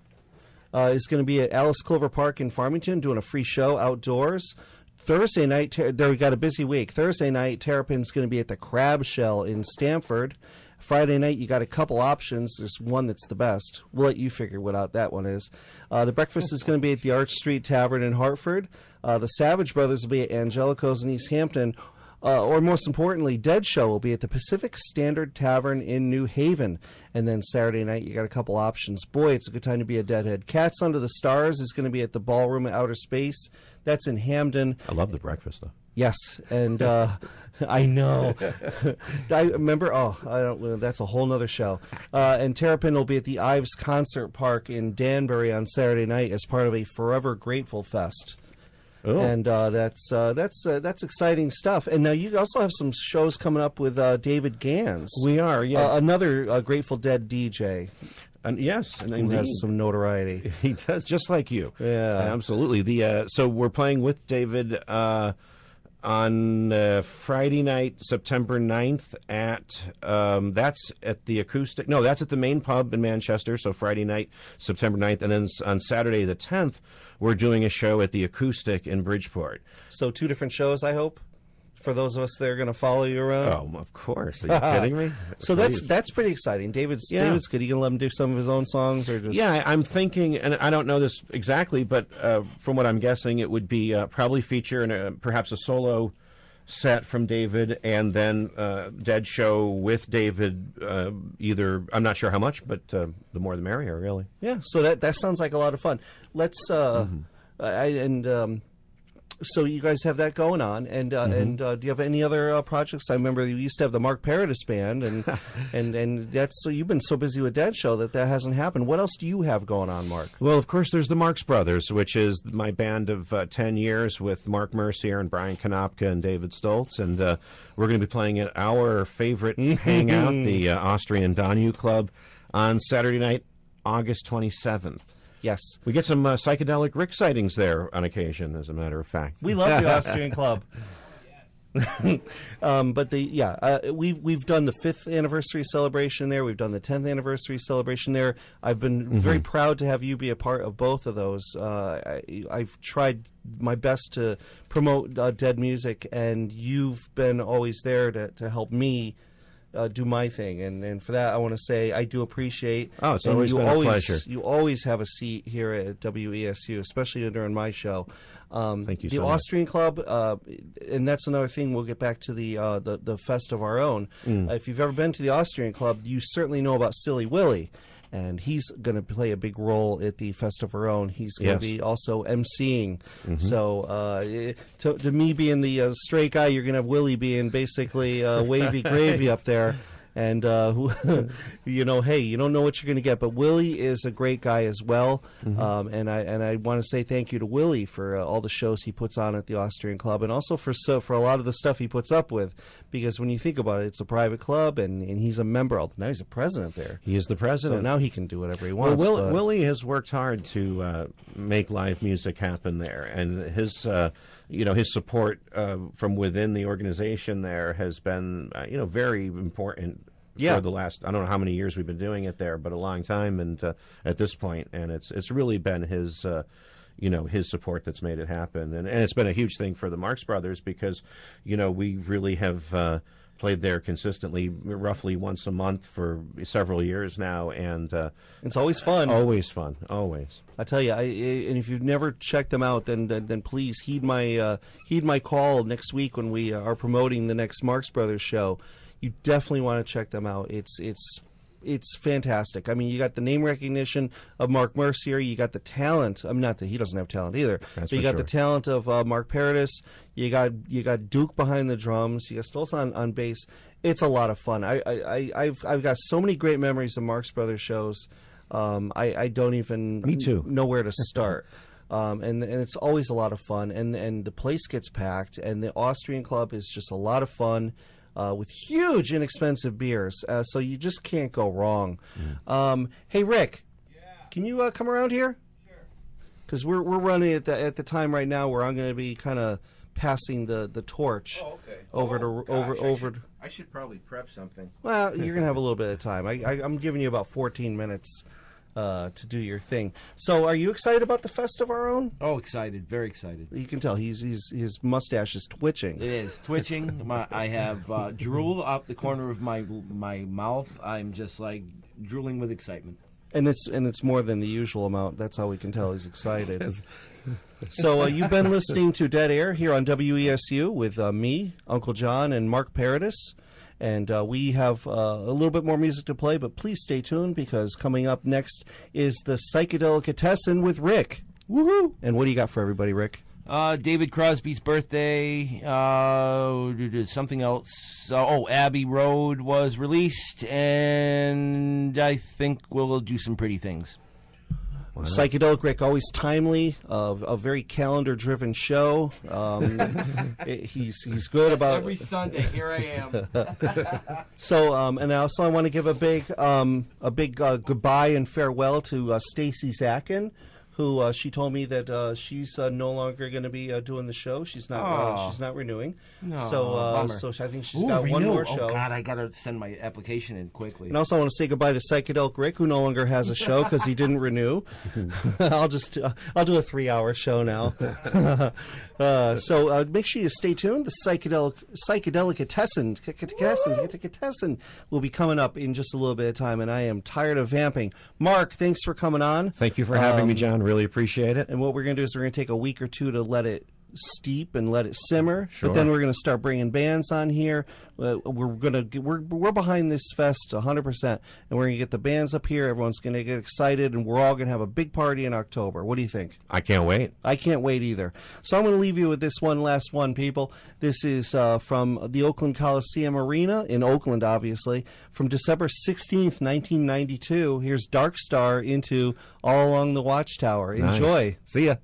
uh, is going to be at Alice Clover Park in Farmington doing a free show outdoors. Thursday night, ter- there we got a busy week. Thursday night, Terrapin's going to be at the Crab Shell in Stamford. Friday night, you got a couple options. There's one that's the best. We'll let you figure what out that one is. Uh, the breakfast is going to be at the Arch Street Tavern in Hartford. Uh, the Savage Brothers will be at Angelico's in East Hampton. Uh, or most importantly, Dead Show will be at the Pacific Standard Tavern in New Haven. And then Saturday night, you got a couple options. Boy, it's a good time to be a Deadhead. Cats Under the Stars is going to be at the Ballroom at Outer Space. That's in Hamden. I love the breakfast, though. Yes, and uh, I know. I remember. Oh, I don't. That's a whole nother show. Uh, and Terrapin will be at the Ives Concert Park in Danbury on Saturday night as part of a Forever Grateful Fest. Oh. And uh, that's uh, that's uh, that's exciting stuff. And now you also have some shows coming up with uh, David Gans. We are, yeah. Uh, another uh, Grateful Dead D J. And yes, and Who indeed. has some notoriety. He does, just like you. Yeah. Absolutely. The uh, so we're playing with David uh, on uh, Friday night, September ninth at, um, that's at the Acoustic, no, that's at the main pub in Manchester, so Friday night, September ninth, and then s- on Saturday the tenth, we're doing a show at the Acoustic in Bridgeport. So two different shows, I hope, for those of us that are going to follow you around. Oh, of course. Are you kidding me? So that's Please. that's pretty exciting. David's Yeah. David's good. You gonna let him do some of his own songs, or just Yeah, I- I'm thinking, and I don't know this exactly, but uh, from what I'm guessing, it would be uh, probably feature in a, perhaps a solo set from David, and then uh, Dead Show with David. Uh, either I'm not sure how much, but uh, the more the merrier, really. Yeah. So that that sounds like a lot of fun. Let's uh, Mm-hmm. I, and um, so you guys have that going on, and uh, Mm-hmm. and uh, do you have any other uh, projects? I remember you used to have the Mark Paradis band, and and and that's so you've been so busy with Dead Show that that hasn't happened. What else do you have going on, Mark? Well, of course, there's the Marx Brothers, which is my band of uh, ten years with Mark Mercier and Brian Konopka and David Stoltz. And uh, we're going to be playing at our favorite hangout, the uh, Austrian Danu Club, on Saturday night, August twenty-seventh. Yes. We get some uh, psychedelic Rick sightings there on occasion, as a matter of fact. We love the Austrian Club. um, but the yeah, uh, we've we've done the fifth anniversary celebration there. We've done the tenth anniversary celebration there. I've been Mm-hmm. very proud to have you be a part of both of those. Uh, I, I've tried my best to promote uh, Dead music, and you've been always there to to help me. Uh, do my thing, and, and for that I want to say I do appreciate. Oh, it's and always you been a always, pleasure. You always have a seat here at W E S U, especially during my show. Um, Thank you The so much. Austrian Club, uh, and that's another thing. We'll get back to the uh, the, the Fest of Our Own. Mm. Uh, if you've ever been to the Austrian Club, you certainly know about Silly Willy. And he's going to play a big role at the Fest of Our Own. He's going to Yes. be also emceeing. Mm-hmm. So, uh, it- to, to me being the uh, straight guy, you're going to have Willie being basically uh, wavy gravy up there. And, uh, who- you know, hey, you don't know what you're going to get. But Willie is a great guy as well. Mm-hmm. Um, and I and I want to say thank you to Willie for uh, all the shows he puts on at the Austrian Club, and also for so for a lot of the stuff he puts up with. Because when you think about it, it's a private club, and, and he's a member. Although now he's a president there. He is the So president. now he can do whatever he Well, wants. Will, but- Willie has worked hard to uh, make live music happen there, and his, uh, you know, his support uh, from within the organization there has been, uh, you know, very important. Yeah. For the last, I don't know how many years we've been doing it there, but a long time, and uh, at this point, and it's it's really been his, uh, you know, his support that's made it happen, and and it's been a huge thing for the Marx Brothers because, you know, we really have. Uh, Played there consistently, roughly once a month for several years now, and uh, It's always fun. always fun, always. I tell you, I, I, and if you've never checked them out, then then, then please heed my uh, heed my call next week when we are promoting the next Marx Brothers show. You definitely want to check them out. It's it's it's fantastic. I mean, you got the name recognition of Mark Mercier. You got the talent. I'm mean, not that he doesn't have talent either. That's but you for got sure. the talent of uh, Mark Paradis. You got you got Duke behind the drums. You got Stoltz on, on bass. It's a lot of fun. I, I, I I've I've got so many great memories of Marx Brothers shows. Um, I, I don't even Me too. know where to start. Um, and, and it's always a lot of fun. And, and the place gets packed. And the Austrian Club is just a lot of fun. Uh, with huge, inexpensive beers, uh, so you just can't go wrong. Mm. Um, hey, Rick, yeah. Can you uh, come around here? Sure. Because we're we're running at the at the time right now where I'm going to be kind of passing the, the torch Oh, okay. over to over over. to- I should probably prep something. Well, you're going to have a little bit of time. I, I, I'm giving you about fourteen minutes. uh, to do your thing. So, are you excited about the Fest of Our Own? Oh, excited! Very excited. You can tell he's, he's his mustache is twitching. It is twitching. my, I have uh, drool out the corner of my my mouth. I'm just like drooling with excitement. And it's and it's more than the usual amount. That's how we can tell he's excited. So uh, you've been listening to Dead Air here on W E S U with uh, me, Uncle John, and Mark Paradis. And uh, we have uh, a little bit more music to play, but please stay tuned because coming up next is the Psychedelicatessen with Rick. Woohoo! And what do you got for everybody, Rick? Uh, David Crosby's birthday. Uh, something else. Uh, oh, Abbey Road was released, and I think we'll do some pretty things. Wow. Psychedelic Rick, always timely, uh, a very calendar-driven show. Um, it, he's he's good Yes, about every Sunday. Here I am. So, um, and also I want to give a big um, a big uh, goodbye and farewell to uh, Stacy Zakin, who uh, she told me that uh, she's uh, no longer going to be uh, doing the show. She's not. Uh, Oh. she's not renewing. No, so, uh, bummer. so I think she's Ooh, got one renew. more show. Oh God, I gotta send my application in quickly. And also, I want to say goodbye to Psychedelic Rick, who no longer has a show because he didn't renew. I'll just uh, I'll do a three-hour show now. uh, so uh, make sure you stay tuned. The psychedelic Psychedelicatessen Psychedelicatessen will be coming up in just a little bit of time, and I am tired of vamping. Mark, thanks for coming on. Thank you for having Um, me, John. Really appreciate it. And what we're going to do is we're going to take a week or two to let it steep and let it simmer. Sure. But then we're going to start bringing bands on here. Uh, we're going to we're we're behind this fest one hundred percent, and we're going to get the bands up here. Everyone's going to get excited, and we're all going to have a big party in October. What do you think? I can't wait. I can't wait either. So I'm going to leave you with this one last one, people. This is uh, from the Oakland Coliseum Arena in Oakland, obviously, from December sixteenth, nineteen ninety-two. Here's Dark Star into All Along the Watchtower. Enjoy. Nice. See ya.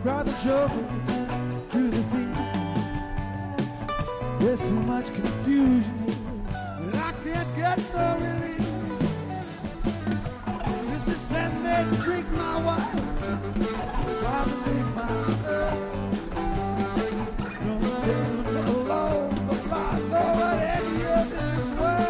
brought the joker to the beat. There's too much confusion here, and I can't get no relief. Just to spend there and drink my wife while they make my love. Don't let them alone, but I know what any of it is worth.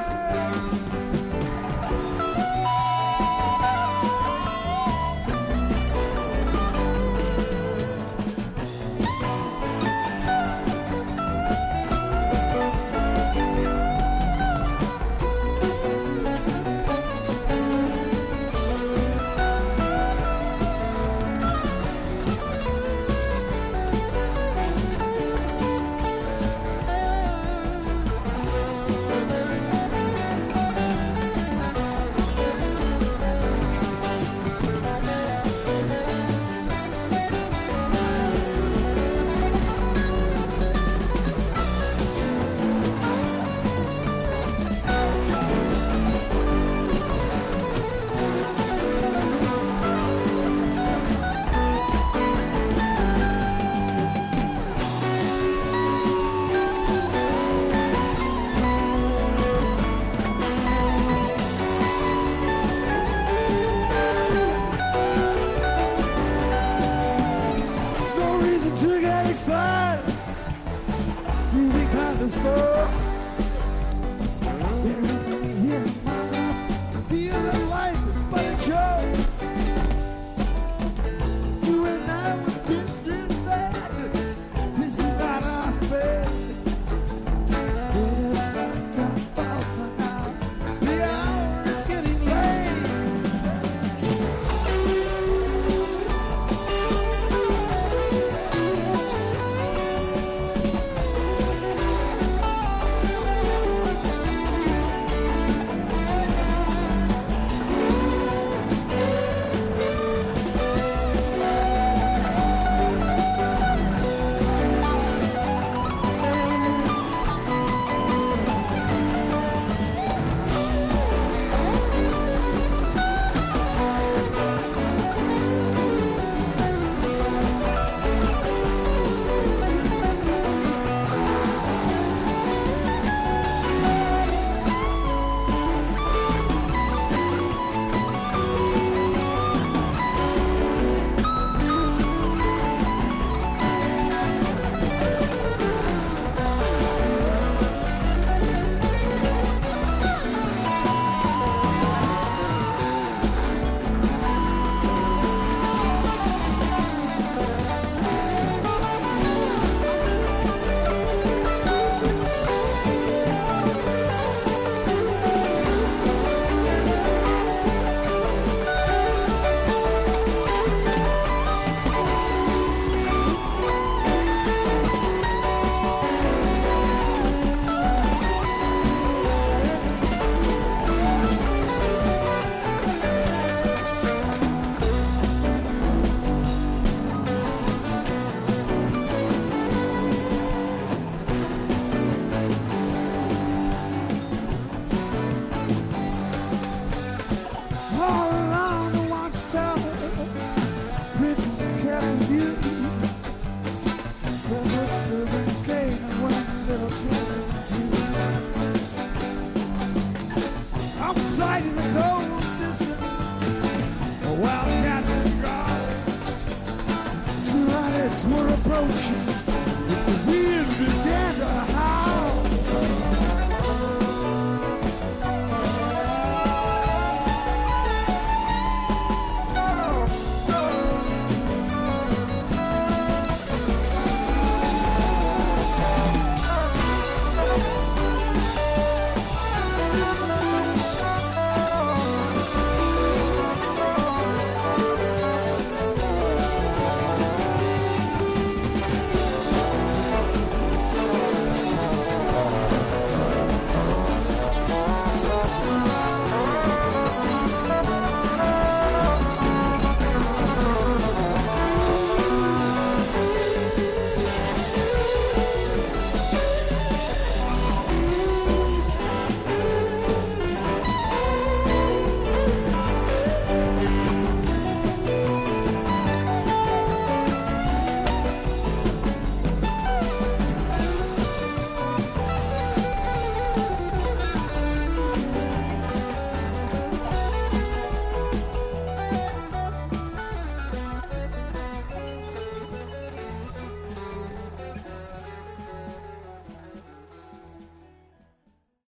We're approaching